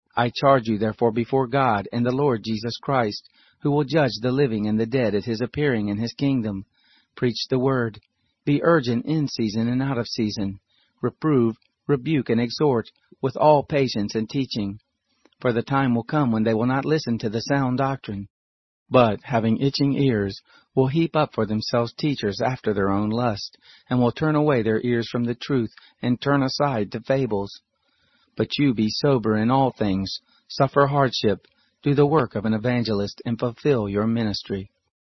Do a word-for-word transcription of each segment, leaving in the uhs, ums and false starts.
I charge you therefore before God and the Lord Jesus Christ, who will judge the living and the dead at his appearing in his kingdom. Preach the word. Be urgent in season and out of season. Reprove, rebuke, and exhort with all patience and teaching. For the time will come when they will not listen to the sound doctrine, but, having itching ears, will heap up for themselves teachers after their own lust, and will turn away their ears from the truth, and turn aside to fables. But you be sober in all things, suffer hardship, do the work of an evangelist, and fulfill your ministry.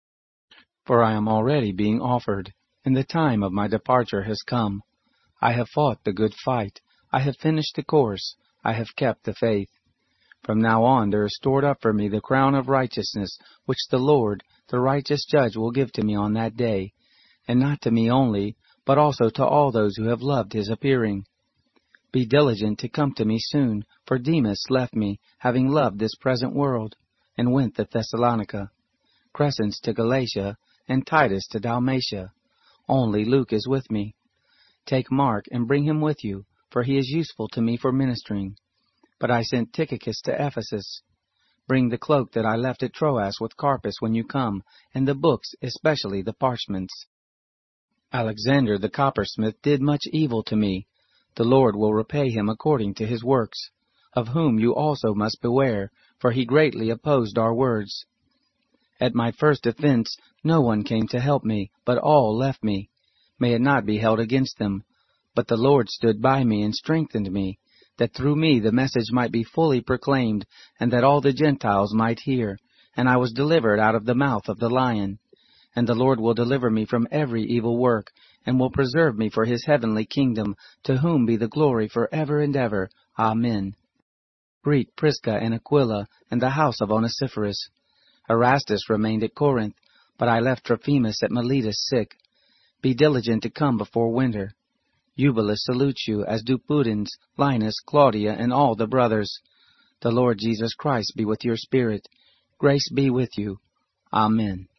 For I am already being offered, and the time of my departure has come. I have fought the good fight, I have finished the course, I have kept the faith. From now on there is stored up for me the crown of righteousness, which the Lord, the righteous judge, will give to me on that day, and not to me only, but also to all those who have loved his appearing. Be diligent to come to me soon, for Demas left me, having loved this present world, and went to Thessalonica. Crescens to Galatia, and Titus to Dalmatia. Only Luke is with me. Take Mark, and bring him with you, for he is useful to me for ministering. But I sent Tychicus to Ephesus. Bring the cloak that I left at Troas with Carpus when you come, and the books, especially the parchments. Alexander the coppersmith did much evil to me. The Lord will repay him according to his works, of whom you also must beware, for he greatly opposed our words. At my first offense no one came to help me, but all left me. May it not be held against them. But the Lord stood by me and strengthened me, that through me the message might be fully proclaimed, and that all the Gentiles might hear. And I was delivered out of the mouth of the lion. And the Lord will deliver me from every evil work, and will preserve me for his heavenly kingdom, to whom be the glory for ever and ever. Amen. Greet Prisca and Aquila, and the house of Onesiphorus. Erastus remained at Corinth, but I left Trophimus at Miletus sick. Be diligent to come before winter. Eubulus salutes you, as do Pudens, Linus, Claudia, and all the brothers. The Lord Jesus Christ be with your spirit. Grace be with you. Amen.